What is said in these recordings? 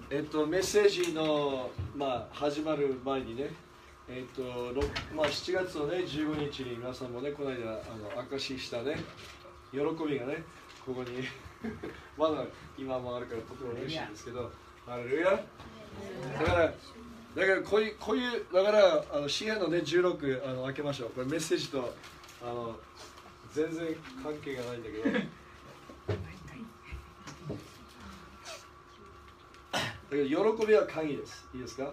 メッセージの、始まる前にね、7月の、ね、15日に皆さんもね、この間証ししたね、喜びがね、ここにまだ今もあるからとても嬉しいんですけど、ハレルヤ。だからこういうだから詩篇のね16開けましょう。これメッセージと全然関係がないんだけど。だけど喜びは鍵です。いいですか？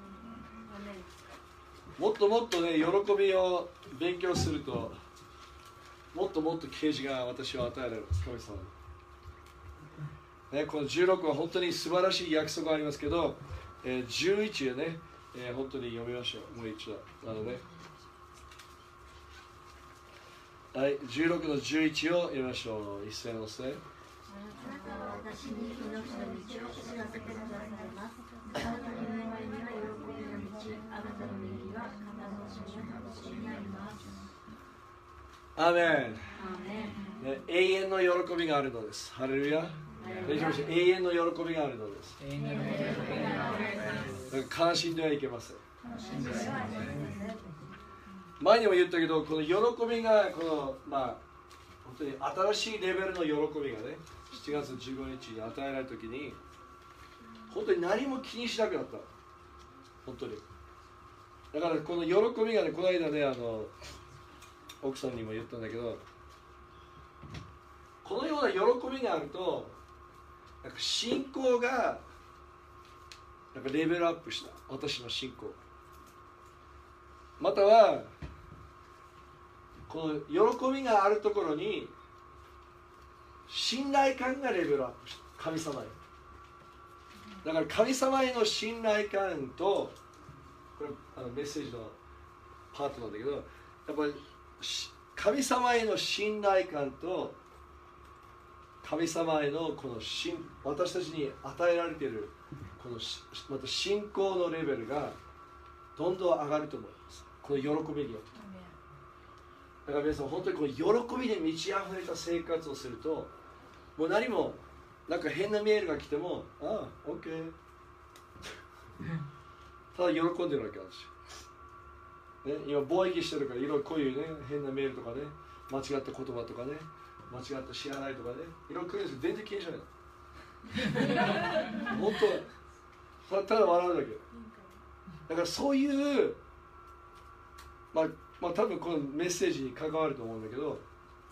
もっともっとね、喜びを勉強すると、もっともっと啓示が私は与えられます。神様に。ね、この16は本当に素晴らしい約束がありますけど、11はね、本当に読みましょう。もう一度。はい、16の11を読みましょう。一斉のせい。 あなたは私に命の道を知らせてくださいます。あなたの願いには喜びの道、あなたの右は悲しみの楽しみにあります。 アーメン。ね、永遠の喜びがあるのです。ハレルヤ。永遠の喜びがあるのです。悲しんではいけません。前にも言ったけど、この喜びがこの、本当に新しいレベルの喜びがね、7月15日に与えられたときに、本当に何も気にしなくなった。本当に。だからこの喜びがね、この間ね、奥さんにも言ったんだけど、このような喜びがあると、なんか信仰がなんかレベルアップした。私の信仰。または、この喜びがあるところに信頼感がレベルアップした。神様へ。だから神様への信頼感と、これメッセージのパートなんだけど、やっぱり神様への信頼感と神様へのこの私たちに与えられているこのまた信仰のレベルがどんどん上がると思います。この喜びによって。だから皆さん本当にこの喜びで満ち溢れた生活をすると、もう何もなんか変なメールが来ても、ああ、OK ただ喜んでるわけなんですよ、ね、今貿易してるからいろいろこういうね変なメールとかね、間違った言葉とかね、間違った支払いとかね、いろいろ来るんですけど全然気にしないの本当ただ笑うだけだからそういう多分このメッセージに関わると思うんだけど、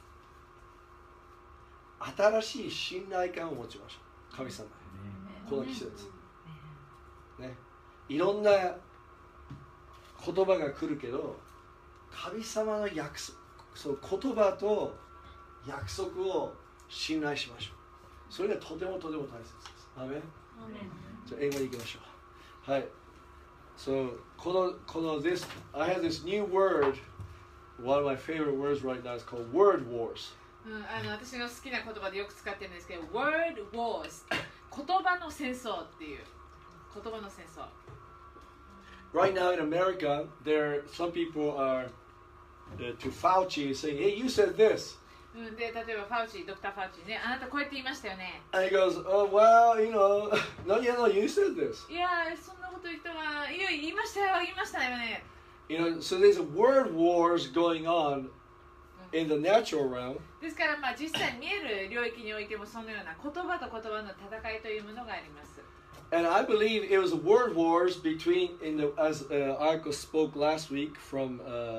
新しい信頼感を持ちましょう。神様へ。この季節ね、いろんな言葉が来るけど、神様の約束、そう言葉と約束を信頼しましょう。それがとてもとても大切です。アーメン。じゃあ英語に行きましょう。はい。So, この this, I have this new word. One of my favorite words right now is called word wars. 私の好きな言葉でよく使ってるんですけど、word wars 言葉の戦争っていう言葉の戦争。 Right now in America, some people are to Fauci saying, "Hey, you said this." で、例えばファウチ、ドクター・ファウチね、あなたこうやって言いましたよね。 And he goes, "Oh, well, no, you said this." いや、そんなこと言ったら、いや、言いましたよね。 So there's word wars going on in the natural realm. ですから、実際見える領域においてもそのような言葉と言葉の戦いというものがあります。 And I believe it was word wars as Arco spoke last week from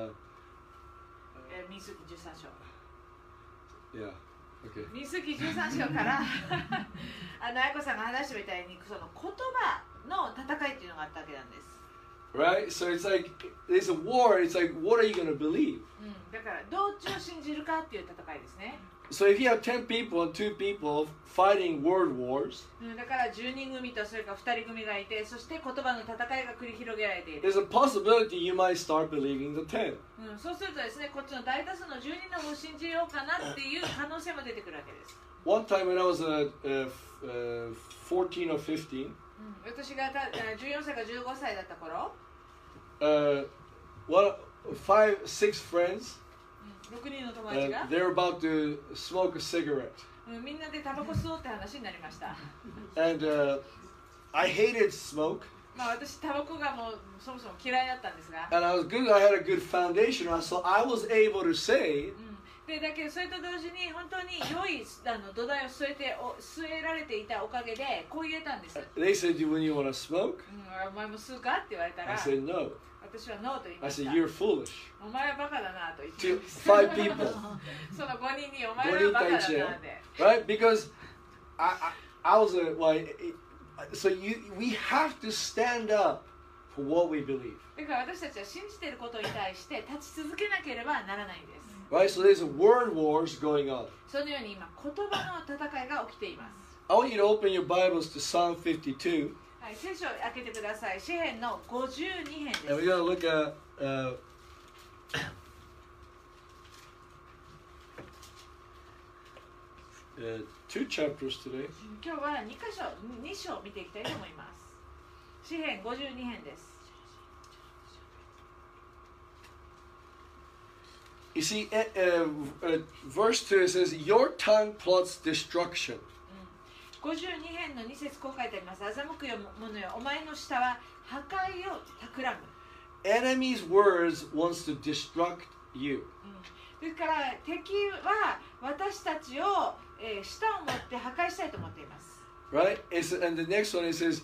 民数記13章。 Yeah, okay. 民数記13章から愛子さんが話したみたいにその言葉の戦いっていうのがあったわけなんです。 Right? So it's like there's a war. It's like, what are you going to believe? だからどっちを信じるかっていう戦いですね。 So if you have 10 people and 2 people fighting word wars, だから10人組とそれから2人組がいて、そして言葉の戦いが繰り広げられている。 there's a possibility you might start believing the 10. そうするとですね、こっちの大多数の10人の方を信じようかなっていう可能性も出てくるわけです。 One time when I was 14 or 15, 私が14歳か15歳だった頃、 5, 6 friends, 6人の友達が they're about to smoke a cigarette. みんなでタバコ吸おうって話になりました。 And I hated smoke. まあ私タバコがもうそもそも嫌いだったんですが、 And I had a good foundation, so I was able to say, でだけどそれと同時に本当に良い土台を据えられていたおかげでこう言えたんです。 they said, when you want to smoke? お前も吸うかって言われた I ら、 said, no. 私はノーと言い I まし said, た。 you're foolish. お前はバカだなと言って To ます。 5 people, その5人にお前はバカだなって。 right? Because I was so we have to stand up for what we believe. だから私たちは信じていることに対して立ち続けなければならないんです。 Right? So there's word wars going on. そのように今言葉の戦いが起きています。 I want you to open your Bibles to Psalm 52. はい、聖書を開けてください。詩編の52編です。 And we're going to look at two chapters today. 今日は2章を見ていきたいと思います。詩編52編です。 You see, verse 2 it says, Your tongue plots destruction. 52編の2節こう書いてあります。欺く者よ、お前の舌は破壊を企む。 Enemy's words wants to destruct you. ですから敵は私たちを、舌を持って破壊したいと思っています。 Right? And the next one it says,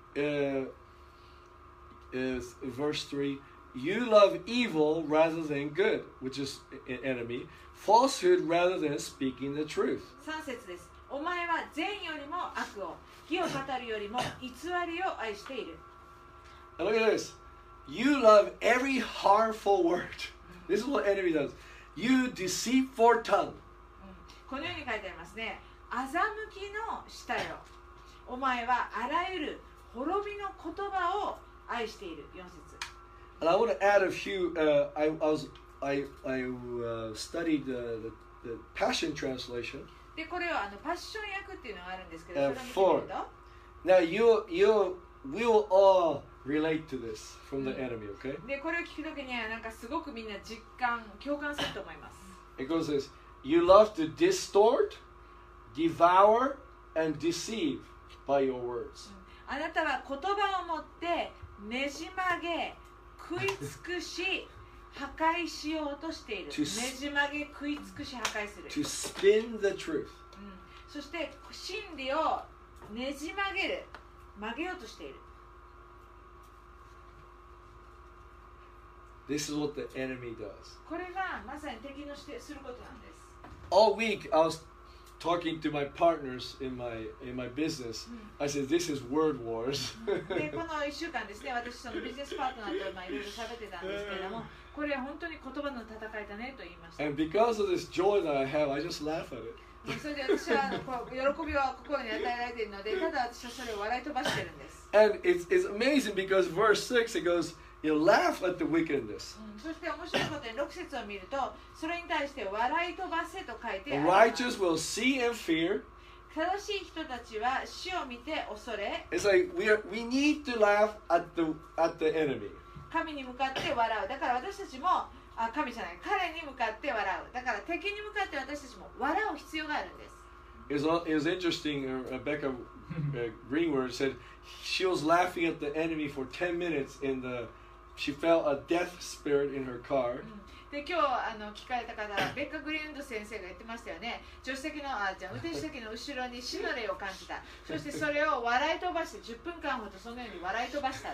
verse 3, You love evil rather than good, which is an enemy. Falsehood rather than speaking the truth. 3節です。お前は善よりも悪を、義を語るよりも偽りを愛している。 Now look at this. You love every harmful word. This is what enemy does. You deceitful tongue. このように書いてありますね。欺きの舌よ。お前はあらゆる滅びの言葉を愛している。4節。 And I want to add a few. I studied the Passion Translation. でこれはパッション訳っていうのがあるんですけど、それを見てみると、 Now you will all relate to this from the enemy, okay? でこれを聞くときにはなんかすごくみんな共感すると思います。 It goes this: You love to distort, devour, and deceive by your words. あなたは言葉を持ってねじ曲げ、食い尽くし、破壊しようとしている。ねじ曲げ、食い尽くし、破壊する。 To spin the truth. そして真理をねじ曲げる、曲げようとしている。 This is what the enemy does. これがまさに敵のすることなんです。 All week I was talking to my partners in my business. I said, "This is word wars." でこの1週間ですね、私そのビジネスパートナーといろいろ喋ってたんですけれども、これ本当に言葉の戦いだねと言いました。 And because of this joy that I have, I just laugh at it. それで私は喜びは心に与えられているので、ただ私はそれを笑い飛ばしているんです。 And it's amazing because verse 6 it goes, "You laugh at the wickedness." そして面白いことに6節を見ると、それに対して笑い飛ばせと書いて The あります。 righteous will see and fear. 正しい人たちは死を見て恐れ、 It's like we need to laugh at the enemy. 神に向かって笑う。だから私たちも神じゃない、彼に向かって笑う。だから敵に向かって私たちも笑う必要があるんです。 It was interesting. Rebecca Greenwood said she was laughing at the enemy for 10 minutes she felt a death spirit in her car. で今日聞かれた方はベッカ・グリーンド先生が言ってましたよね。運転手席の後ろに死の霊を感じた。そしてそれを笑い飛ばして10分間ほどそのように笑い飛ばした。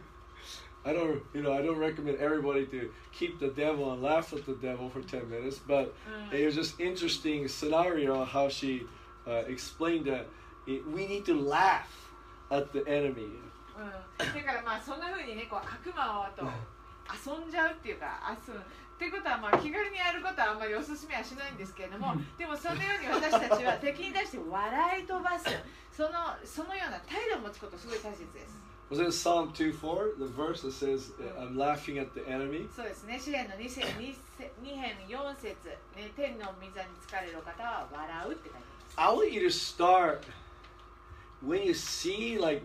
I don't recommend everybody to keep the devil and laugh at the devil for 10 minutes, but it was just interesting scenario how she explainined that we need to laugh at the enemy. だからまあそんな風にね、こう悪魔と遊んじゃうっていうか、っていうことはまあ気軽にやることはあんまりおすすめはしないんですけれども、でもそのように私たちは敵に対して笑い飛ばす、そのような態度を持つことすごい大切です。 Was it Psalm 2:4, the verse that says, "I'm laughing at the enemy"? そうですね。詩篇の2編4節、ね、天の御座に疲れる方は笑うって書いてます。 I want you to start when you see like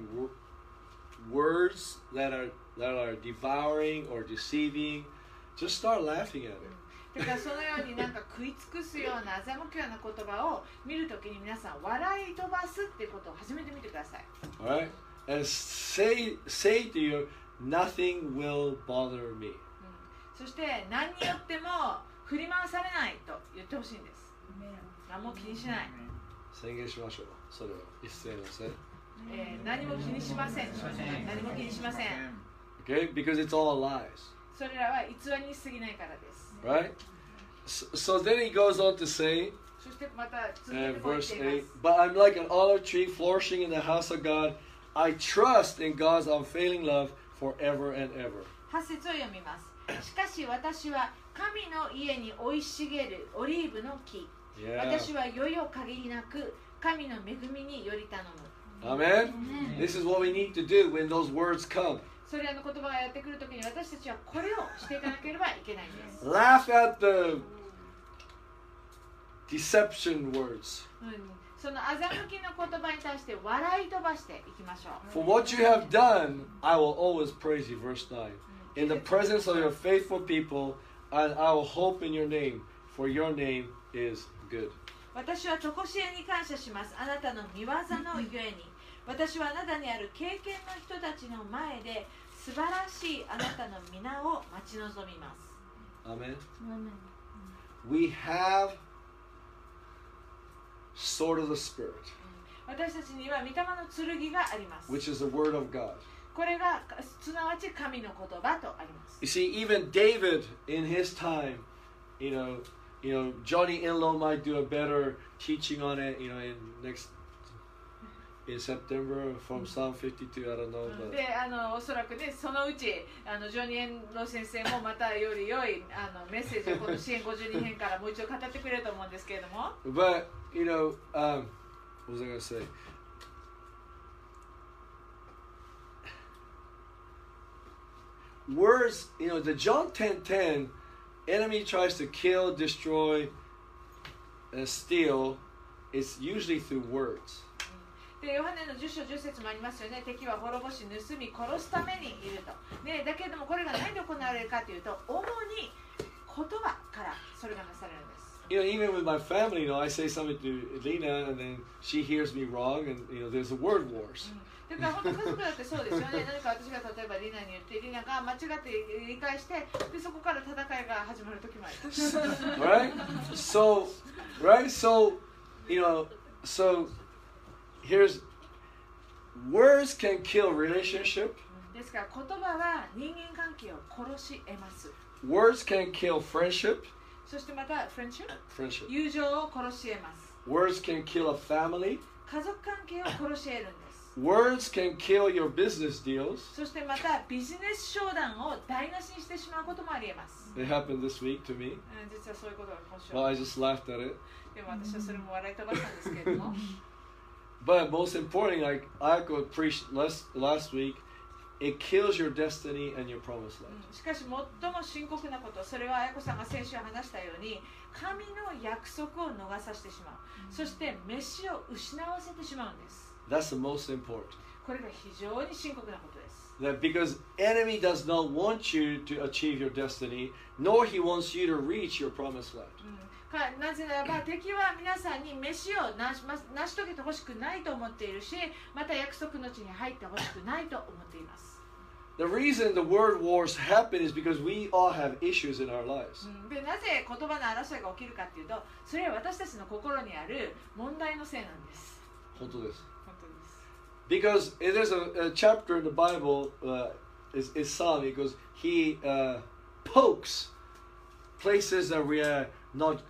words that are devouring or deceiving, just start laughing at it. だからそのようになんか食い尽くすような欺くような言葉を見るときに皆さん笑い飛ばすっていうことを始めてみてください。 All right? and say to you, nothing will bother me. そして何によっても振り回されないと言ってほしいんです。何も気にしない。 宣言しましょう。それを一斉のせい。 何も気にしません。何も気にしません。 Okay, because it's all lies. それらは偽りに過ぎないからです。 Right? So then he goes on to say, そしてまた続けてこう言っ verse ています。 8, but I'm like an olive tree flourishing in the house of God. I trust in God's unfailing love forever and ever. 8節を読みます。しかし私は神の家に生い茂るオリーブの木。 Yeah. 私は世々限りなく神の恵みにより頼む。 Amen? This is what we need to do when those words come. それらの言葉がやってくるときに私たちはこれをしていかなければいけないんです。 Laugh at the deception words. その欺きの言葉に対して笑い飛ばしていきましょう。 For what you have done, I will always praise you. Verse 9. In the presence of your faithful people, and I will hope in your name, for your name is good. 私は常しえに感謝します。あなたの御業のゆえに。私はあなたにある経験の人たちの前で素晴らしいあなたの皆を待ち望みます。 Amen. We have sword of the Spirit, 私たちには御霊の剣があります。 which is the word of God. これがすなわち神の言葉とあります。 You see, even David in his time, you know, Johnny Inlow might do a better teaching on it, in September from Psalm 52, I don't know. But で、おそらくね、そのうちジョニー・エンロ先生もまたより良いメッセージをこの支援52編からもう一度語ってくれると思うんですけれども。 But, what was I going to say? Words, the John 10:10, enemy tries to kill, destroy, and steal. It's usually through words. でヨハネの10章10節もありますよね。敵は滅ぼし、盗み、殺すためにいると。ね、だけれどもこれが何で行われるかというと、主に言葉からそれがなされるんです。 Even with my family, I say something to Lena, and then she hears me wrong, and there's a word wars. だから本当家族だってそうですよね。何か私が例えばリナに言って、リナが間違って理解して、でそこから戦いが始まる時もあります。 Right? So here's words can kill relationship. ですから言葉は人間関係を殺し得ます。 Words can kill friendship. そしてまたfriendship、友情を殺し得ます。 Words can kill a family. 家族関係を殺し得るんです。 Words can kill your business deals. そしてまたビジネス商談を台無しにしてしまうこともあり得ます。 It happened this week to me. 実はそういうことが今週。 Well, I just laughed at it. でも私はそれも笑い飛ばしたんですけれども。 But most importantly, like I preached last week, it kills your destiny and your promised land. しかし最も深刻なこと、それは彩子さんが先週話したように、神の約束を逃させてしまう。そして飯を失わせてしまうんです。 That's the most important. これが非常に深刻なことです。 That because enemy does not want you to achieve your destiny, nor he wants you to reach your promised land. なぜならば敵は皆さんに飯を成し遂げてほしくないと思っているし、また約束の地に入ってほしくないと思っています。 The reason the word wars happen is because we all have issues in our lives. でなぜ言葉の争いが起きるかというと、それは私たちの心にある問題のせいなんです。 本当です。 本当です。 Because there's a chapter in the Bible, it's Psalm, it goes, he pokes places that we are not,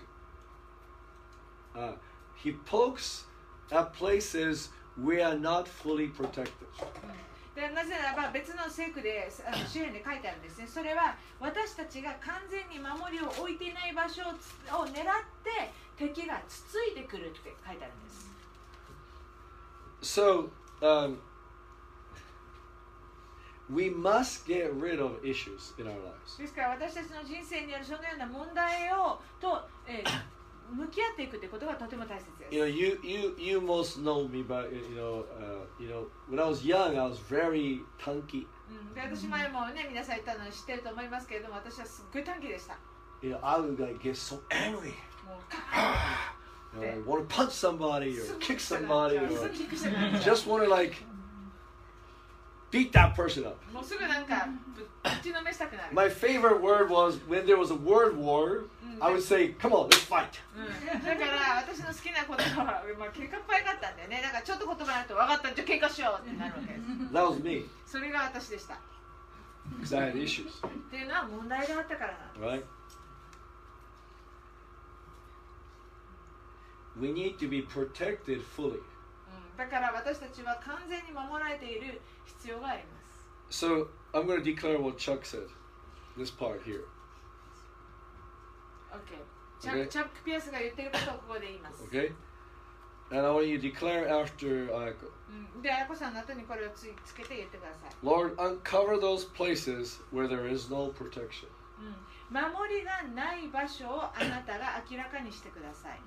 he pokes at places we are not fully protected. でなぜならば別の聖句で詩篇で書いてあるんですね。それは私たちが完全に守りを置いていない場所を狙って敵がつついてくるって書いてあるんです。 So, we must get rid of issues in our lives. ですから私たちの人生にあるそのような問題を向き合っていくということがとても大切です。 You most know me, but when I was young, I was very tanky. で私前もね皆さん言ったの知ってると思いますけれども、私はすっごい短気でした。 I would get so angry. もう I want to punch somebody or kick somebody or just want to beat that person up. もうすぐなんかぶちのめしたくなる。 My favorite word was when there was a word war, I would say, come on, let's fight. だから私の好きな言葉は、まあ、喧嘩っ早かったんだよね。だからちょっと言葉になると分かったじゃあ喧嘩しようってなるわけです。 That was me, それが私でした。 because I had issues, っていうのは問題があったからなんです。 right? We need to be protected fully. だから私たちは完全に守られている必要があります。 So I'm going to declare what Chuck said, this part here. OK。 Okay. チャック・ピアスが言ってることをここで言います。 Okay? And I want you to declare after Ayako. で、あやこさんの後にこれをつけて言ってください。 Lord, uncover those places where there is no protection. 守りがない場所をあなたが明らかにしてください。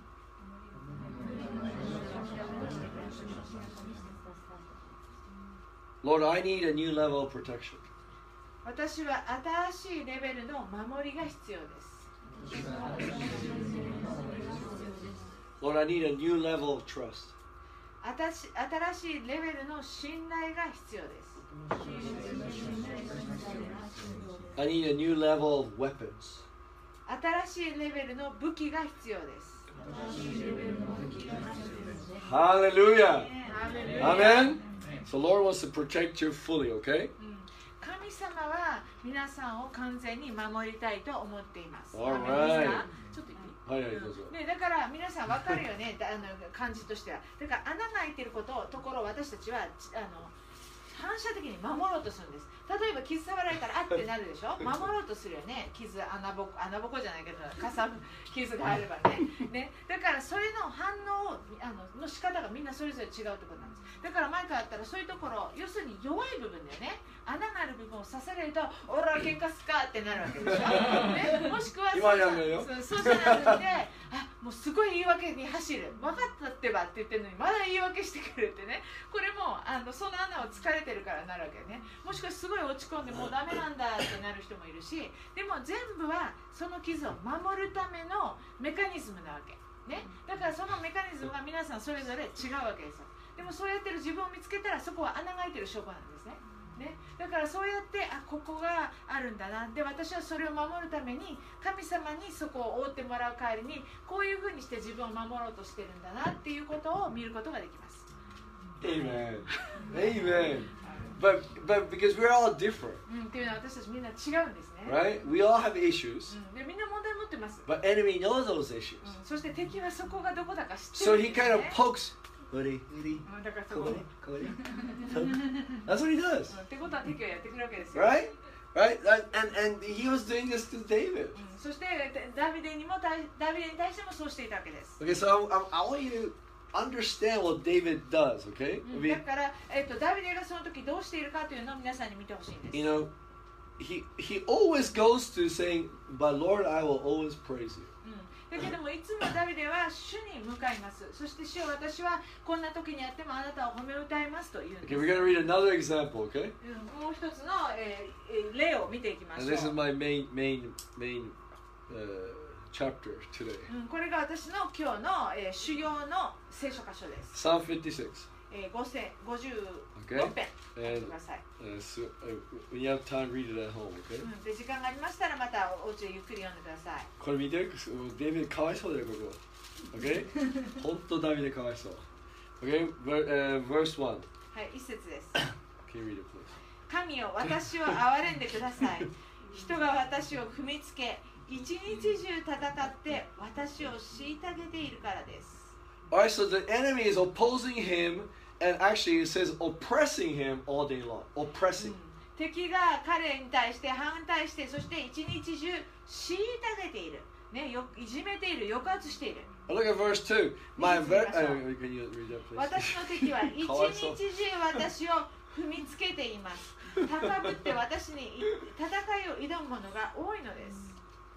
Lord, I need a new level of protection. 私は新しいレベルの守りが必要です。 Lord, I need a new level of trust. 新しいレベルの信頼が必要です。 I need a new level of weapons. 新しいレベルの武器が必要です。 Hallelujah. アーメン Amen. So Lord wants to protect you fully, okay? 神様は皆さんを完全に守りたいと思っています。 Alright. アーメンですか？ちょっと言っていい？ はいはいどうぞ。 ね、だから皆さん分かるよね感じとしては。だから穴が開いてるところを私たちは反射的に守ろうとするんです。例えば傷触られたらあってなるでしょ。守ろうとするよね。穴ぼこじゃないけど傷があればね。だからそれの反応の仕方がみんなそれぞれ違うってことなんです。だから前からあったらそういうところ要するに弱い部分だよね。穴がある部分を刺されると「オラ喧嘩すか?」ってなるわけでしょ、ね、もしくは今やんのよそうじゃなくてもうすごい言い訳に走る分かったってばって言ってるのにまだ言い訳してくるってね。これもその穴を疲れてるからなるわけね。もしくはすごい落ち込んでもうダメなんだってなる人もいるし、でも全部はその傷を守るためのメカニズムなわけね。だからそのメカニズムが皆さんそれぞれ違うわけですよ。でもそうやってる自分を見つけたらそこは穴が開いてる証拠なんですね。だからそうやってここがあるんだな。で私はそれを守るために神様にそこを覆ってもらう代わりにこういうふうにして自分を守ろうとしてるんだなっていうことを見ることができます。 Amen. Amen. But because we're all different, っていうのは私たちみんな違うんですね。 right? We all have issues, でみんな問題持ってます。 but enemy knows those issues. そして敵はそこがどこだか知って So るん he です、ね。 kind of pokes. Buddy, だからそこ、 That's what he does, ってことは敵はやってくるわけですよ。 right? Right? And he was doing this to David. そしてダビデに対してもそうしていたわけです。 Okay, so I want you to understand what David does, okay? I だ mean, から、ダビデがその時どうしているかというのを皆さんに見てほしいんです。 you know, he always goes to saying, "But Lord, I will always praise you." だけどもいつもダビデは主に向かいます。そして主よ私はこんな時にあってもあなたを褒め歌いますと言うんです。 Okay, we're gonna read another example, okay? もう一つの、例を見ていきまし And ょ this is う。 my main chapter today. これが私の今日の、主要の聖書箇所です。 Psalm 56. 56編やってください。 So, when you have time, read it at home, okay? で時間がありましたらまたお家でゆっくり読んでください。 これ見て、デイビッドかわいそうだよ、ここ。Okay? 本当ダビデかわいそう。Okay? Verse 1. はい、一節です。 Can you read it, please? 神よ、私を憐れんでください。人が私を踏みつけ、一日中戦って私を虐げているからです。 Alright, so the enemy is opposing him, and actually it says oppressing him all day long. Oppressing. 敵が彼に対して反対して、そして一日中虐げている。ね、いじめている、抑圧している。 Look at verse 2. Can you read that, please? 私の敵は一日中私を踏みつけています。高ぶって私に戦いを挑む者が多いのです。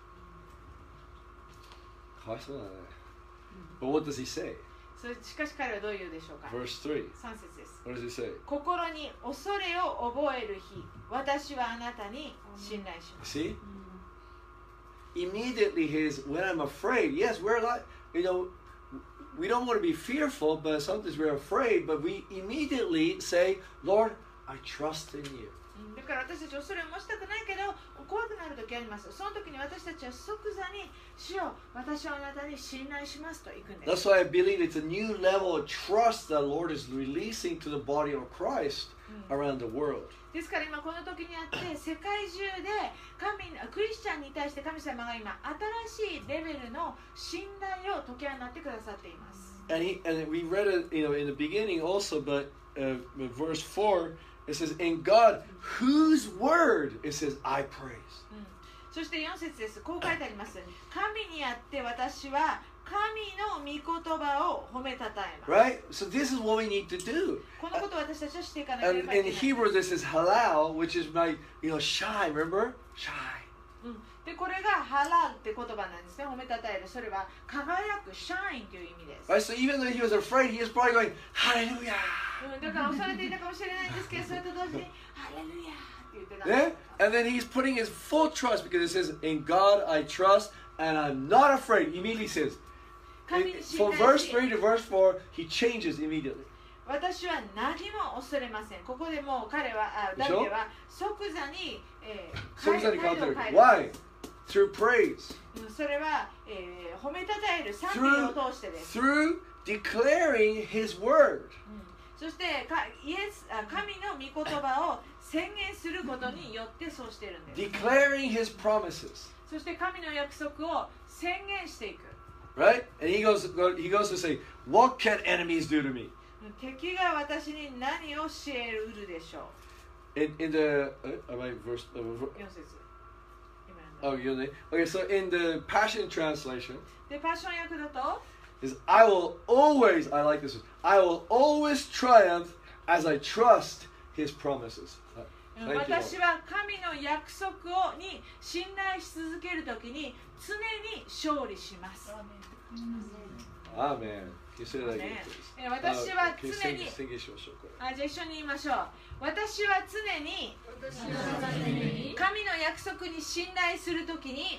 かわいそうだね。But what does he say? しかし彼はどう言うでしょうか。 Verse 3. 3節です。 What does he say? 心に恐れを覚える日、私はあなたに信頼します。 See? Immediately when I'm afraid, yes, we're like, we don't want to be fearful, but sometimes we're afraid, but we immediately say, Lord, I trust in you. だから私たち恐れを持ちたくないけど怖くなる時あります。その時に私たちは即座に主よ、私はあなたに信頼しますと行くんです。 That's why I believe it's a new level of trust that the Lord is releasing to the body of Christ around the world. ですから今この時にあって世界中でクリスチャンに対して神様が今新しいレベルの信頼を解き放ってくださっています。 And we read it, in the beginning also, but verse 4, it says, "In God, whose word," it says, "I praise." そして4節です。こう書いてあります。神にあって私は神の御言葉を褒めたたえます。 Right? So this is what we need to do. このことを私たちはしていかなけれ And ばいけ in ない。 Hebrew, this is halal, which is my, shine. Remember? Shine. でこれがハラルって言葉なんですね。褒めたたえる。それは輝く、シャインという意味です。 Right? So even though he was afraid, he was probably going, Hallelujah. だから恐れていたかもしれないんですけど、それと同時にハレルヤって言ってたん Yeah? です。 And then he's putting his full trust because it says, "In God I trust and I'm not afraid." Immediately says, 神に信 from 頼 verse し 3 to verse 4, he changes immediately. 私は何も恐れません。ここでもう彼は、ダビデは即座に、 即座に変わってる。 態度を Why? Through praise. それは、褒めたたえる賛美を通してです。 Through declaring his word. そして神の御言葉を宣言することによってそうしているんです。 Declaring his promises. そして神の約束を宣言していく。 Right? And he goes to say, "What can enemies do to me?" 敵が私に何をし得るでしょう。 In the am I verse 4節。 oh, you know. Okay, so in the Passion Translation, で、パッション訳だと is I will always, I like this one, I will always triumph as I trust his promises. Thank you, 私 Lord. は神の約束に信頼し続けるときに常に勝利します。 Amen. Can you say that again, Amen. please? 私は can you 常に sing it, sure, sure, sure. じゃあ一緒に言いましょう。私は常に神の約束に信頼するときに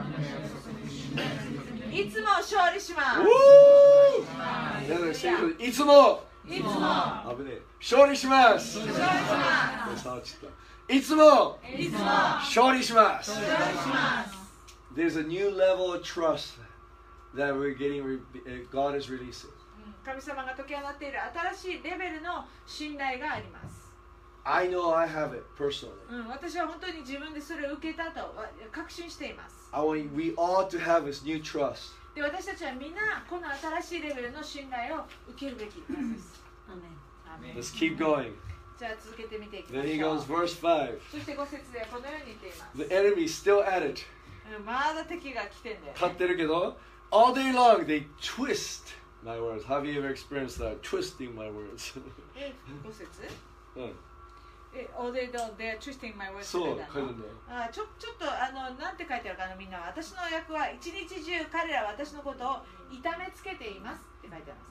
いつも勝利します。 Woo! 皆さん、say it. いつもいつも危ねえ。勝利します。 勝利しま触っちゃった。いつもす。いつも勝利します。 勝利します。 There's a new level of trust that we're getting, God is releasing. 神様が解き放っている新しいレベルの信頼があります。 I know I have it personally. 私は本当に自分でそれを受けたと確信しています。 We ought to have this new trust. で、私たちはみんなこの新しいレベルの信頼を受けるべきです。アメン。 Let's keep going. じゃあ続けてみていきま Then し he ょう。 goes, verse 5. そして5節ではこのように言っています。 The enemy's still at it. まだ敵が来てんだよ、 勝ってるけど、all day long they twist my words. Have you ever experienced that? Twisting my words. 5節うん all day long they're twisting my words そう、 って書いてんだよ。 ちょっとなんて書いてあるかな、みんなは。私の訳は一日中彼らは私のことを痛めつけていますって書いてあります。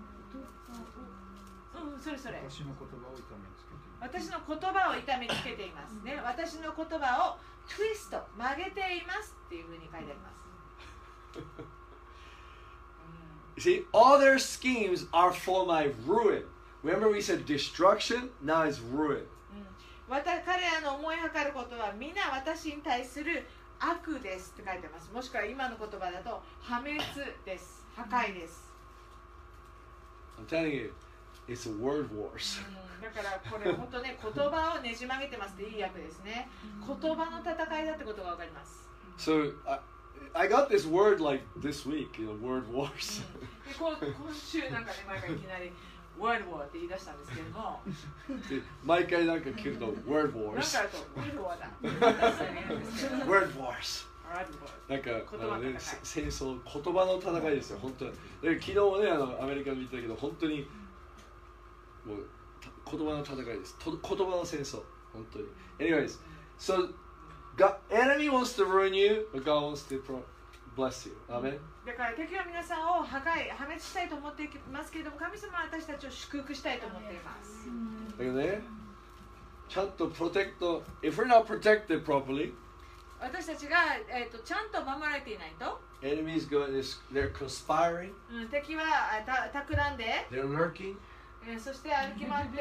それそれ。 私の言葉を痛めつけています。 私の言葉を痛めつけていますね。私の言葉をトゥイスト、曲げていますっていうふうに書いてあります。 You see, all their schemes are for my ruin. Remember we said destruction? Now it's ruin. 彼らの思いはかることは皆私に対する悪ですって書いてます。もしくは今の言葉だと破滅です。破壊です。 I'm telling you, it's a word wars. だからこれ本当ね、言葉をねじ曲げてますっていい訳ですね。言葉の戦いだってことがわかります。 So I got this word like this week, word wars. で今週なんかね、毎回いきなりWorld War って言い出したんですけれども、 毎回なんか聞くと Word なん Wars かあると World War だ。 Word Wars なんか戦争、言葉の戦いですよ、本当に。で昨日もね、アメリカに行ったけど、本当にもう言葉の戦いです。言葉の戦争、本当に。Anyways, so enemy wants to ruin you, but God wants to bless you. Amen. だから敵は皆さんを破滅したいと思っていますけれども、神様は私たちを祝福したいと思っています。 だけどね、ちゃんとプロテクト、if we're not protected properly, 私たちが、ちゃんと守られていないと、 enemies they're conspiring, 敵は企んで、 they're lurking, そして歩き回って、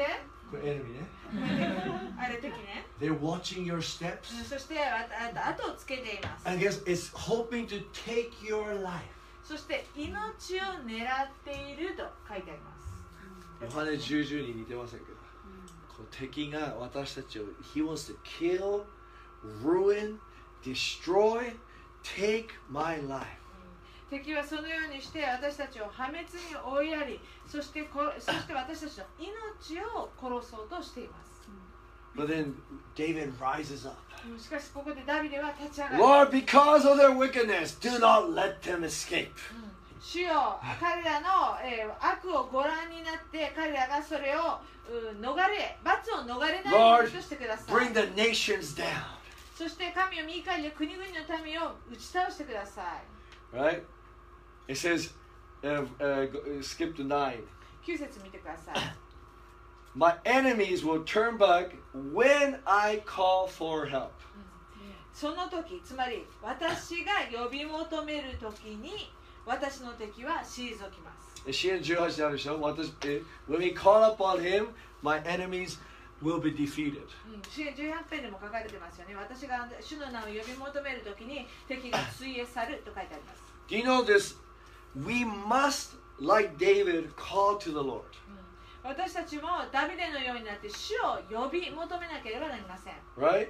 これエネミーね。 あれ敵ね。 They're watching your steps. そして後をつけています。 And guess it's hoping to take your life. そして命を狙っていると書いてあります。 ヨハネ10に似てませんけど、こう敵が私たちを He wants to kill, ruin, destroy, take my life. 敵はそのようにして私たちを破滅に追いやり、そして私たちの命を殺そうとしています。 But then David rises up. しかしここでダビデは立ち上がる。 Lord, because of their wickedness, do not let them escape. 主よ、彼らの、悪をご覧になって彼らがそれを罰を逃れないようにとしてください。 Bring the nations down. そして神を見返り国々の民を打ち倒してください。 Right? It says, skip to 9. 9節見てください。 My enemies will turn back when I call for help. その時、つまり私が呼び求める時に私の敵は退きます。 詩篇18であるでしょ。When we call upon him, my enemies will be defeated. 詩篇18編でも書かれてますよね。私が主の名を呼び求める時に敵が追え去ると書いてあります。 Do you know this? We must, like David, call to the Lord. 私たちもダビデのようになって主を呼び求めなければなりません。 Right?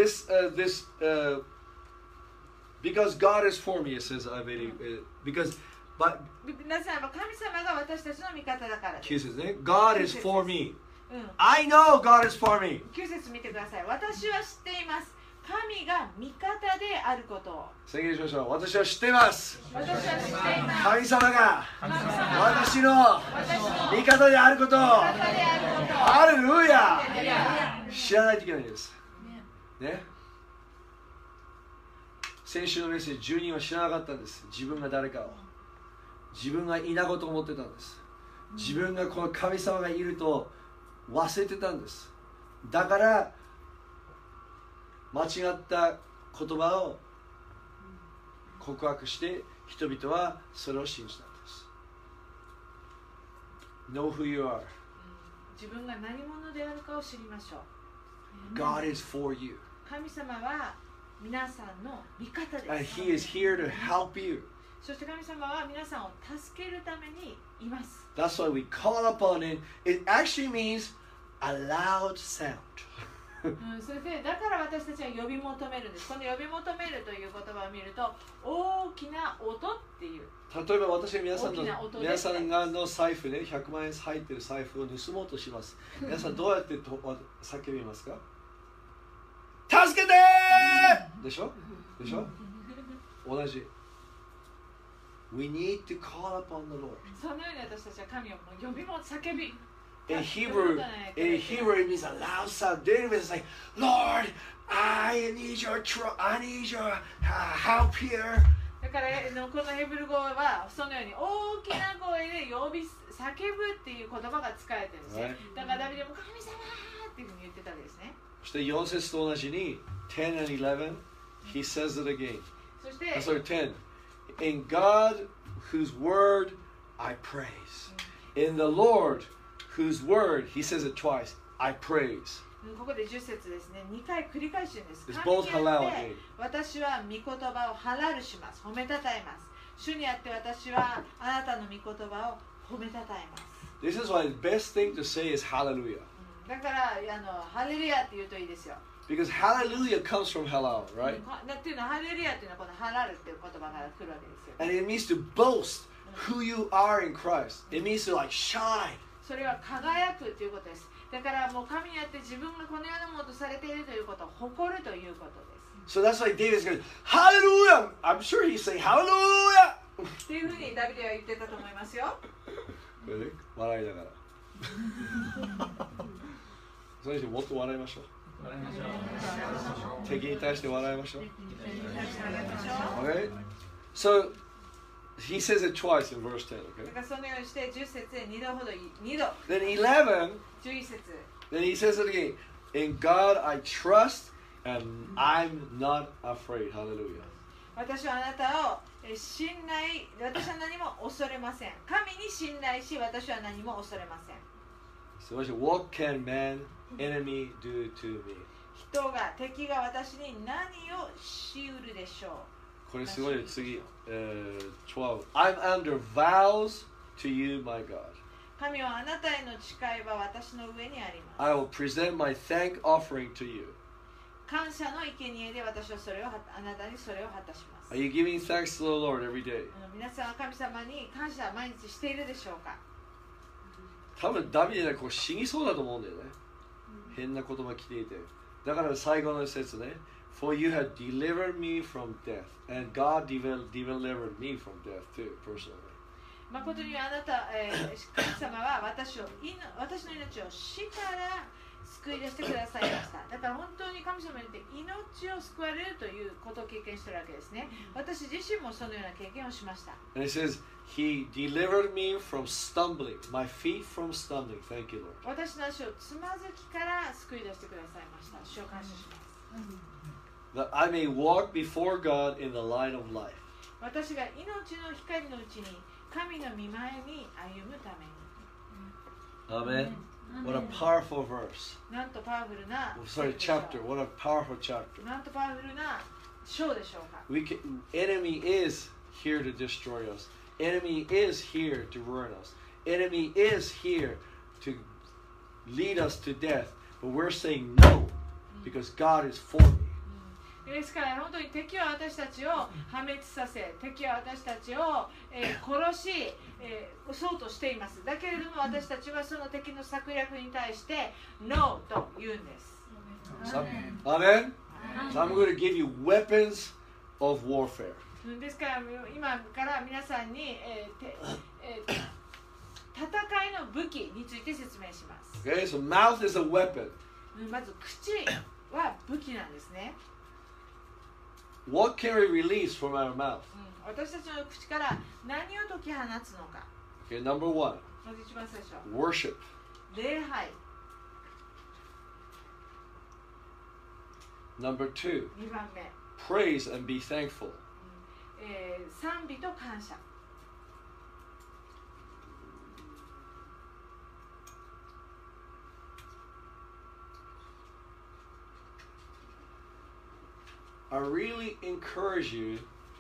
Because God is for me, it says, because, but, なぜならば神様が私たちの味方だからです。 9節ね。God is for me. I know God is for me. 9節見てください。私は知っています。神が味方であることを。 宣言しましょう。私は知っています。 私は知っています。 神様が私の味方であることを。ハレルヤ。知らないといけないんです。ね。先週のメッセージ、10人は知らなかったんです。自分が誰かを。自分がいなことを思ってたんです。自分がこの神様がいると忘れてたんです。だから間違った言葉を告白して人々はそれを信じたんです。Know who you are. 自分が何者であるかを知りましょう。 God is for you. 神様は皆さんの味方です。 And He is here to help you. そして神様は皆さんを助けるためにいます。 That's why we call upon Him. It actually means a loud sound. それでだから私たちは呼び求めるんです。この呼び求めるという言葉を見ると大きな音っていう。 例えば私が皆さんがの財布ね、100万円入っている財布を盗もうとします。皆さんどうやって叫びますか？助けてー！でしょ？でしょ？同じ。We need to call upon the Lord. そのように私たちは神を呼びも叫び。 In Hebrew, it means a loud sound. David is like, Lord, I need your help here. だからこのヘブル語はそのように大きな声で叫ぶっていう言葉が使えてるんですね。だからダビデも神様っていうふうに言ってたわけですね。 そして4節と同じに10 and 11, he says it again. そして Sorry, 10. In God, whose word I praise. In the Lord, whose word, he says it twice, I praise. ここで10節ですね。2回繰り返してるんです。 It's 神 both に halal あって again. 私は御言葉をハラルします。褒めたたえます。主にあって私はあなたの御言葉を褒めたたえます。 This is why the best thing to say is hallelujah. だからハレルヤって言うといいですよ。 Because hallelujah comes from halal, right? っていうのはハレルヤっていうのはこのハラルっていう言葉が来るわけですよ。 And it means to boast who you are in Christ. It means to like shine. それは輝くということです。だからもう神にあって自分がこの世のものとされているということを誇るということです。 So that's why David's going, hallelujah! I'm sure he's saying hallelujah! っていうふうにダビデは言ってたと思いますよ。 笑いながら。それにしてもっと笑いましょう。敵に対して笑いましょう。Okay? So he says it twice in verse 10. Okay? だからそのようにして10節で2度ほど2度。 Then 11, 11節。 then he says it again. In God I trust and I'm not afraid. Hallelujah. 私はあなたを信頼、私は何も恐れません。神に信頼し、私は何も恐れません。 So what can man, enemy, do to me? 人が敵が私に何をしうるでしょう。 これすごいよ。次、12. I'm under vows to you, my God. 神はあなたへの誓いは私の上にあります。 I will present my thank offering to you. 感謝の生贄で私はあなたにそれを果たします。 Are you giving thanks to the Lord every day? 皆さんは神様に感謝を毎日しているでしょうか。 多分ダビデはこう死にそうだと思うんだよね。変な言葉聞いていて。だから最後の説ね。For you have delivered me from death, and God delivered me from death too, personally. 誠にあなた、神様は私の命を死から救い出してくださいました。だから本当に神様によって命を救われるということを経験しているわけですね。私自身もそのような経験をしました。 And it says, He delivered me from stumbling, my feet from stumbling. Thank you, Lord. 私の足をつまずきから救い出してくださいました。主を感謝します。 That I may walk before God in the light of life. 私が命の光のうちに神の御前に歩むために。 Amen. What a powerful verse. なんとパワフルな Sorry, chapter. What a powerful chapter. なんとパワフルな章でしょうか。 Enemy is here to destroy us. Enemy is here to ruin us. Enemy is here to lead us to death. But we're saying no because God is for me. ですから本当に敵は私たちを破滅させ、敵は私たちを、殺し、そうとしています。だけれども私たちはその敵の策略に対してノーと言うんです。 Amen. So I'm going to give you weapons of warfare. ですから今から皆さんに、戦いの武器について説明します。 Okay, so mouth is a weapon. まず口は武器なんですね。 What can we release from our mouth? 私たちの口から何を解き放つのか。 Okay, number one, まず一番最初。 worship. 礼拝。 Number two, 2番目。 praise and be thankful. 賛美と感謝。 I really encourage you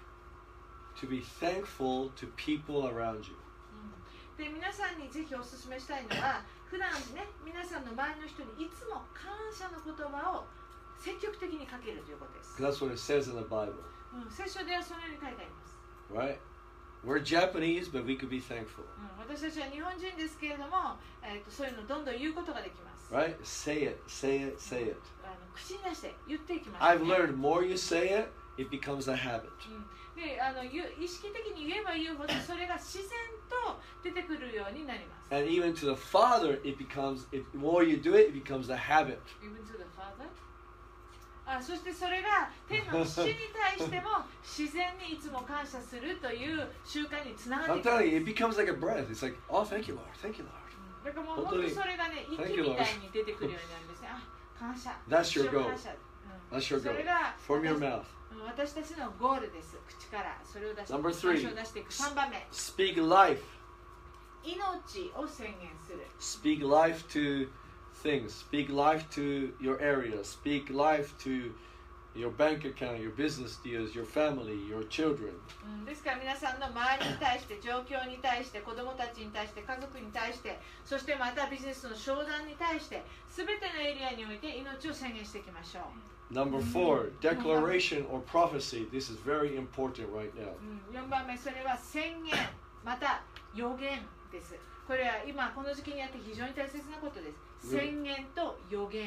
to be thankful to people around you. で皆さんにぜひお勧めしたいのは普段ね皆さんの周りの人にいつも感謝の言葉を積極的にかけるということです。 That's what it says in the Bible, 聖書ではそのように書いてあります。 right? We're Japanese, but we could be thankful, 私たちは日本人ですけれども、そういうのをどんどん言うことができます。 right? Say it, say it, say it. 口に出して言っていきます、ね。 I've learned more you say it, it becomes a habit. で意識的に言えば言うほどそれが自然と出てくるようになります。 And even to the Father, it becomes, the more you do it, it becomes a habit. Even to the Father? そしてそれが天の父に対しても自然にいつも感謝するという習慣につながってい I'm く。 telling you, it becomes like a breath. It's like, oh, thank you, Lord, thank you, Lord. だからもう本当にそれがね、息みたいに出てくるようになるんですね。感謝。 That's your goal. 感謝。 That's your そ goal. れが From your mouth. 私たちのゴールです。口からそれを出して、 Number 感 three. 謝を出していく。3番目。 Speak life. 命を宣言する。 Speak life to things. Speak life to your area. Speak life to your bank account, your business deals, your family, your children. ですから皆さんの周りに対して、状況に対して、子供たちに対して、家族に対して、そしてまたビジネスの商談に対して、すべてのエリアにおいて命を宣言していきましょう。 Number 4, declaration or prophecy. This is very important right now. 4番目、それは宣言、また予言です。これは今この時期にあって非常に大切なことです。宣言と予言。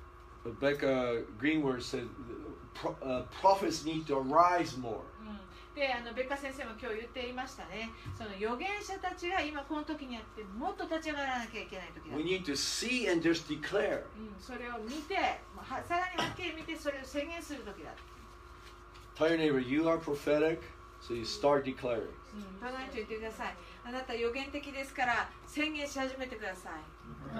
Rebecca Greenwood said prophets need to arise more. でベッカ先生も今日言っていましたね。その預言者たちが今この時にあってもっと立ち上がらなきゃいけない時だ。 We need to see and just declare. それを見て、さらにはっきり見てそれを宣言する時だ。 Tell your neighbor, you are prophetic, so you start declaring. 隣と言ってください。あなた予言的ですから宣言し始めてください。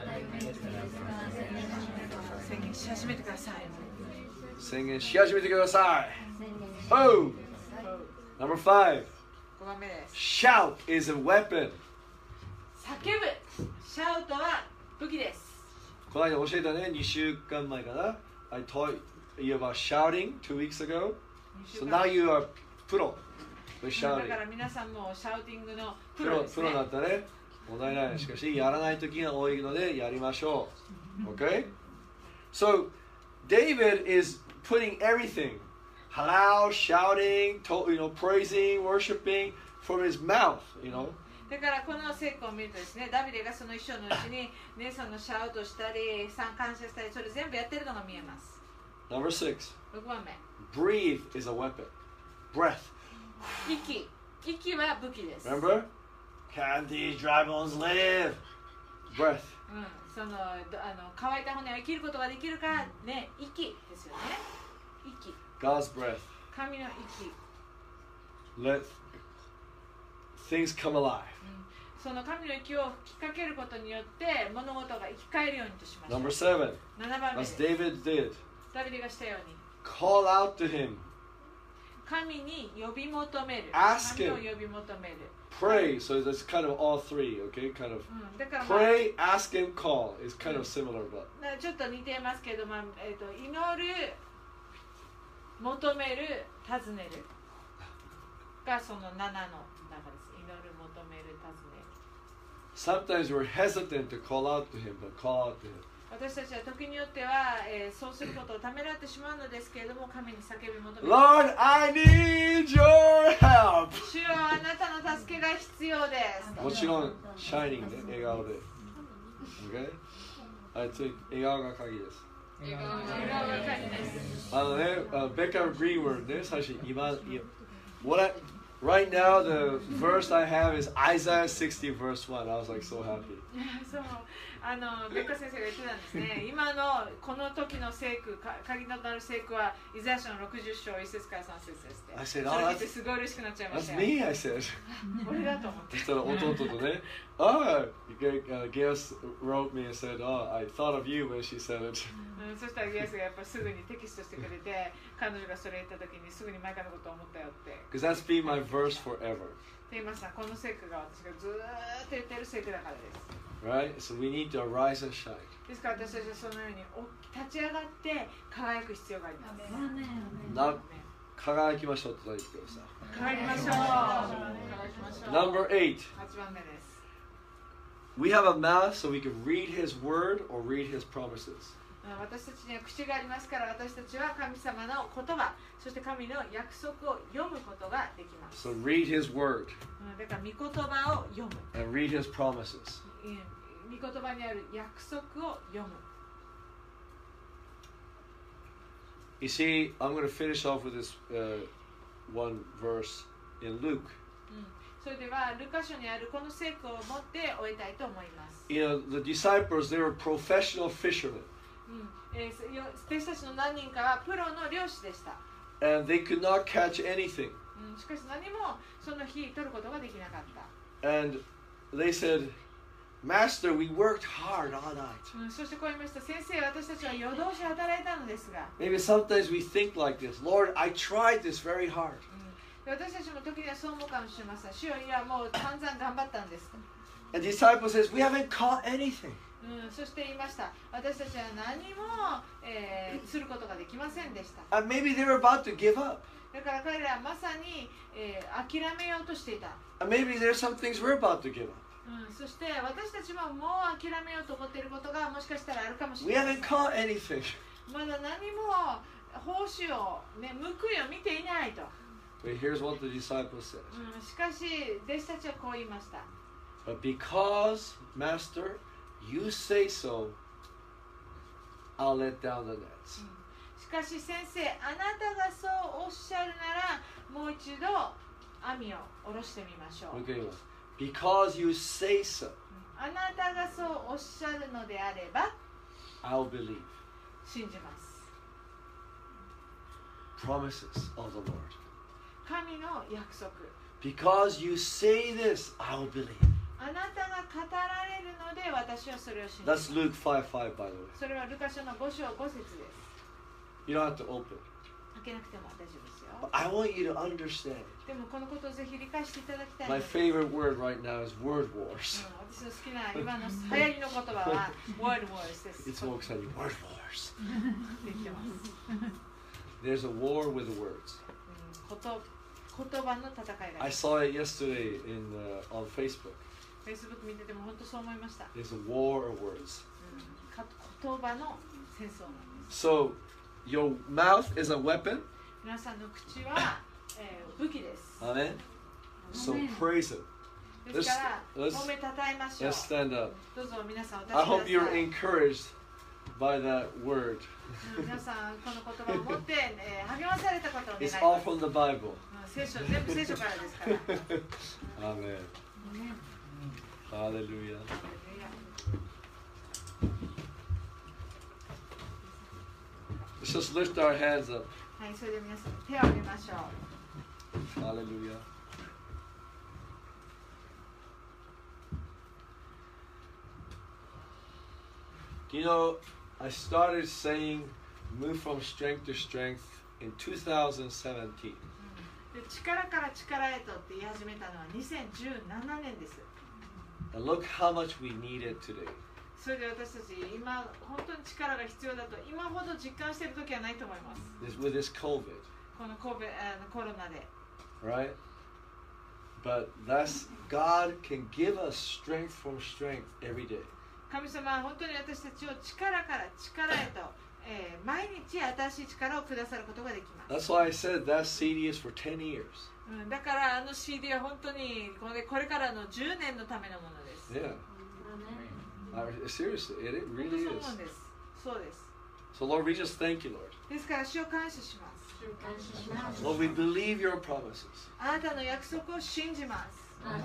宣言し始めてください。 Singing, し始めてください. Oh! Number 5. 5番目です。 Shout is a weapon. 叫ぶ。シャウトは武器です。 この間教えたね、2週間前かな。I taught you about shouting 2 weeks ago. So now you are pro with だ shouting. から皆さんもシャウティングのププロロですね。 になったね。問題ない。しかし、やらない時が多いので、やりましょう。Okay? So, David is putting everything, halal, shouting, praising, worshiping from his mouth, だからこの聖句を見るとですね、ダビデがその一章のうちに、ね、そのシャウトしたり、感謝したり、それ全部やってるのが見えます。 Number 6. 6番目。 Breathe is a weapon. Breath. 息は武器です。 Remember? Can these dry bones live? Breath. その乾いた骨は生きることができるか、ね、息ですよね。息。 God's breath. 神の息。 Let things come alive. その神の息を吹きかけることによって物事が生き返るようにとしましょう。 Number 7. 7番目で As す。 David did. ダビデがしたように。 Call out to him. 神に呼び求める。 Ask 神 him. を呼び求める。 Pray. So that's kind of all three, okay? Kind of だから、まあ、 pray, ask him, call. It's kind of similar, but ちょっと似てますけど、祈る、求める、尋ねるがその7の中です。祈る、求める、尋ねる。 sometimes we're hesitant to call out to him, but call out to him. 私たちは時によっては、そうすることをためらってしまうのですけれども、神に叫び求める。 Lord, I need your help. 主よ、あなたの助けが必要です。 もちろん、shining で、笑顔で。Okay? I think 笑顔が鍵です。 笑顔が鍵です。 ベッカム・グリーンワードね、最初right now the verse I have is Isaiah 60 verse 1. I was like so happy. そう、ベッカ先生が言ってたんですね。今のこの時の聖句、鍵のなる聖句はイザヤ書の60章1節から3節ですって。 I said, それ oh, 見てすごい嬉しくなっちゃいまし that's たよ。 me, I said. 俺だと思ってそ。したら弟とね、Gaius wrote me and said, oh, I thought of you when she said it. そしたらギアスがやっぱすぐにテキストしてくれて、彼女がそれ言った時にすぐに前からのことを思ったよって。 Because that's been my verse forever. で言いました。この聖句が私がずーっと言ってる聖句だからです。 Right? So we need to arise and shine. ですから私たちはそのように立ち上がって輝く必要があります。 な輝きましょうと言ってください。 輝きましょう。輝きましょう。 Number 8. 8番目です。 We have a mouth so we can read His word or read His promises. 私たちには口がありますから、私たちは神様の言葉、そして神の約束を読むことができます。 So read His word だから御言葉を読む。 and read His promises. 御言葉にある約束を読む。 You see, I'm going to finish off with this one verse in Luke. それではルカ書にあるこの聖句を持って終えたいと思います。 You know, the disciples, they were professional fishermen. 弟子たちの何人かはプロの漁師でした。 And they could not catch anything. しかし何もその日取ることができなかった。 And they said, Master, we worked hard all night. そしてこう言いました。先生、私たちは夜通し働いたのですが。 Maybe sometimes we think like this. Lord, I tried this very hard. 私たちも時にはそう思うかもしれません。主よ、いや、もう散々頑張ったんです。 And the disciple says, we haven't caught anything. そして言いました。私たちは何も、することができませんでした。 And maybe they were about to give up. だから彼らはまさに、諦めようとしていた。 And maybe there's some things we're about to give up. そして私たちももう諦めようと思っていることがもしかしたらあるかもし We れない。 haven't caught anything. まだ何も報酬を、ね、報いを見ていないと。 But here's what the disciple says. しかし、弟子たちはこう言いました。 But because, Master, you say so, I'll let down the nets. しかし先生、あなたがそうおっしゃるなら、もう一度網を下ろしてみましょう。 Okay, because you say so, あなたがそうおっしゃるのであれば、 I'll believe. 信じます。 Promises of the Lord. 神の約束。 Because you say this, I'll believe. あなたが語られるので私はそれを信じます。 That's Luke 5:5, by the way. それはルカ書の5章5節です。 You don't have to open. 開けなくても大丈夫ですよ。 But I want you to understand. でもこのことをぜひ理解していただきたい My です。 favorite word right now is word wars. 私の好きな今の流行りの言葉は Word Wars です。 いつも奥さんに word wars. できてます。 There's a war with words. 言葉の戦いが I saw it yesterday on Facebook. Facebook 見てても本当そう思いました。 There's a war of words. 言葉の戦争なんです。 So your mouth is a weapon. 皆さんの口は、武器です。 Amen. So praise him. ですから Let's- 褒めたたえましょう。 Let's stand up. どうぞ皆さんお立ち I くだ hope さ you're い。 encouraged by that word. 皆さんこの言葉を持って、励まされたことを願い It's ま all す。 from the Bible. 聖書全部聖書からですから。 Amen. Hallelujah. Let's just lift our hands up. はい、それで皆さん手を挙げましょう。 Hallelujah. You know, I started saying move from strength to strength in 2017. で力から力へとって言い始めたのは2017年です。 And look how much we need it today. それで私たち今本当に力が必要だと今ほど実感している時はないと思います。 With this COVID, このコロナで。 right? But that's God can give us strength from strength every day. 神様は本当に私たちを力から力へと、毎日新しい力をくださることができます。 That's why I said that CD is for 10 years. だからあの CD は本当にこれからの10年のためのものです。 Yeah. Seriously, it 本 really 当 is. そうなんです。そうです。 So Lord, we just thank you, Lord. ですから主を感謝します。 Lord, we believe your promises. あなたの約束を信じます。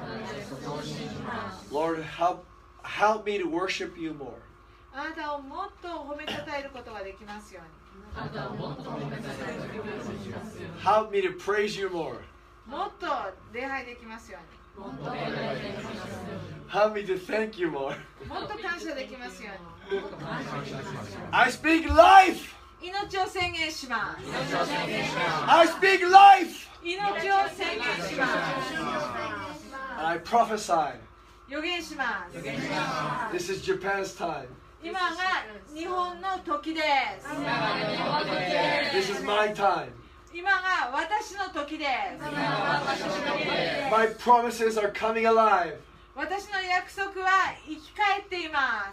Lord, help me to worship you more. あなたをもっと褒めたたえることができますように。 Help me to praise you more. もっと礼拝できますように。 Help me to thank you more. もっと感謝できますように。 I speak life. 命を宣言します。 I speak life. 命を宣言します。 And I prophesy. 予言します。 This is Japan's time. 今が日本の時です。 This is my time. 今が私の時です。 My promises are coming alive. 私の約束は生き返っています。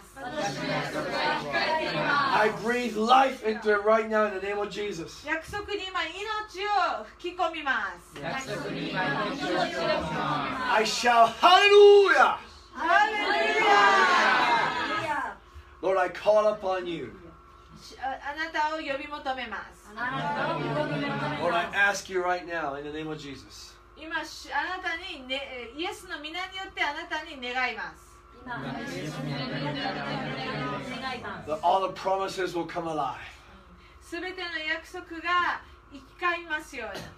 I breathe life into it right now in the name of Jesus. 約束に今命を吹き込みます。 I shout hallelujah. ハレルヤ。 Lord, I call upon you. あなたを呼び求めます。 Lord, I ask you right now in the name of Jesus. 今あなたに、イエスの皆によってあなたに願います。 That all the promises will come alive. すべての約束が生き返りますように。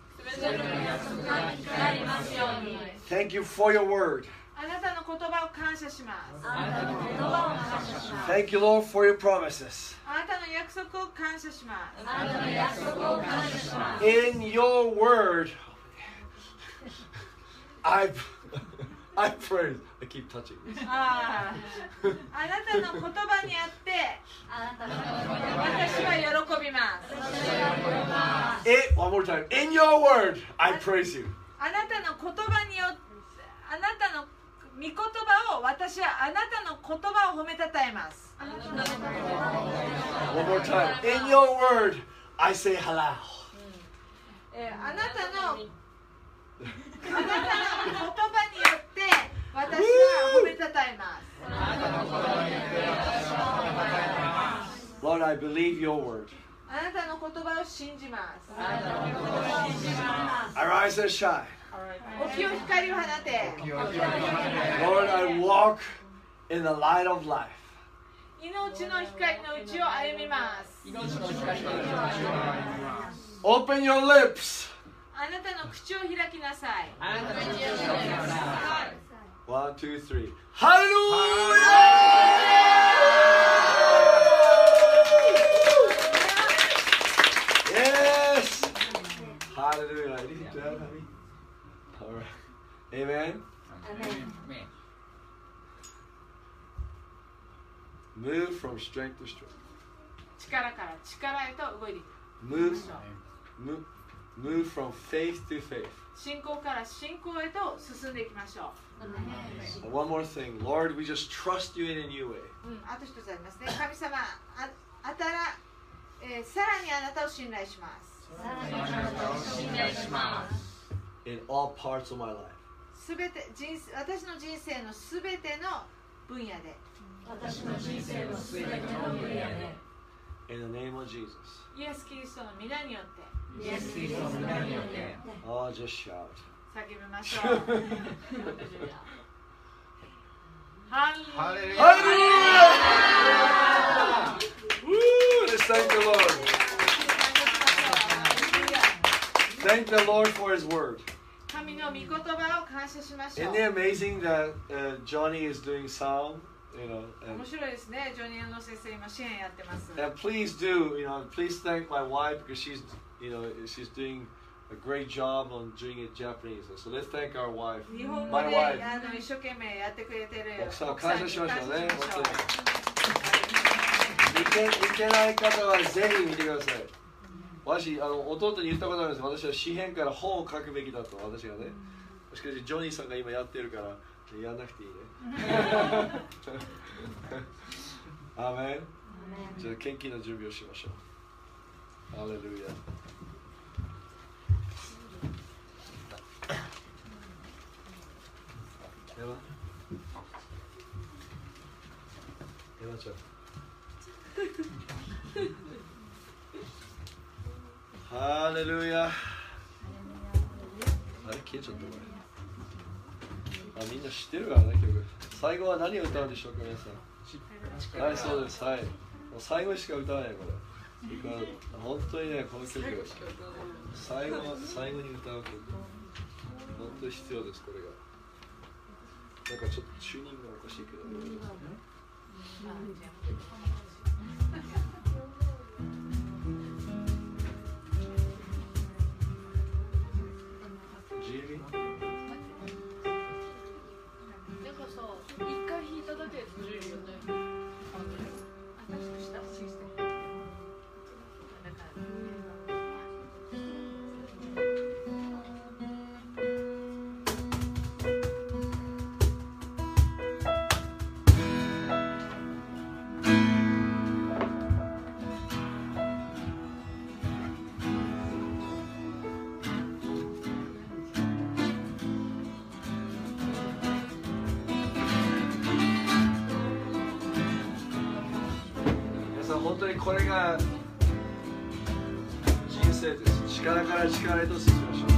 Thank you for your word. あなたの言葉を感謝します。 Thank you, Lord, for your promises. あなたの約束を感謝します。 In your word, I praise. I keep touching this. あなたの言葉にあって私は喜びます。 One more time. In your word, I praise you. あなたの言葉によってあなたの御言葉を私はあなたの言葉を褒めたたえます。 One more time. In your word, I say halal. あなたの言葉によって私は褒めたたえます。 Lord, I believe your word. あなたの言葉を信じます。 Arise and shine. 起きよ光を放て。 Lord, I walk in the light of life. 命の光のうちを歩みます。 Open your lips. あなたの口を開きなさい。 1, 2, 3. Hallelujah! Yes! Hallelujah. Anything to add, honey? All right. Amen. Move from strength to strength. 力から力へと動いていく。 Move from faith to faith. 信仰から信仰へと進んでいきましょう。 And one more thing, Lord, we just trust you in a new way. あと一つありますね。神様、さらにあなたを信頼します。 In all parts of my life. すべて私の人生のすべての分野で。 In the name of Jesus. イエス・キリストの皆によって。 Oh, just shout. 叫びましょう。ハレルヤ。 Woo! Let's thank the Lord. Thank the Lord for His word. 神の御言葉を感謝しましょう。 Isn't it amazing that Johnny is doing sound? You know, 面白いですね。ジョニーの先生今支援やってます。 and please do, please thank my wife because she's doing a great job on doing it Japanese. So let's thank our wife. 日本語 My で wife. 一生懸命やってくれてる奥さん奥さんに感謝しましょうね。 感謝しましょう。 いけない方はぜひ見てください。私、弟に言ったことあるんです。私は詩編から本を書くべきだと、私がね。しかし、ジョニーさんが今やってるから、やんなくていいね。アーメン。じゃあ、献金の準備をしましょう。ハレルヤ。エマちゃん。ハレルヤ。あれ消えちゃったこれ。みんな知ってるからね曲。最後は何を歌うんでしょうか皆さん。はい、そうです。はい。もう最後しか歌わないこれ。本当にねこの曲最後に歌う曲。本当に必要ですこれが。なんかちょっとチューニングがおかしいけど。 一回弾いただけでずるいよね。新しくしたシステム。 本当にこれが人生です。力から力へと進みましょう。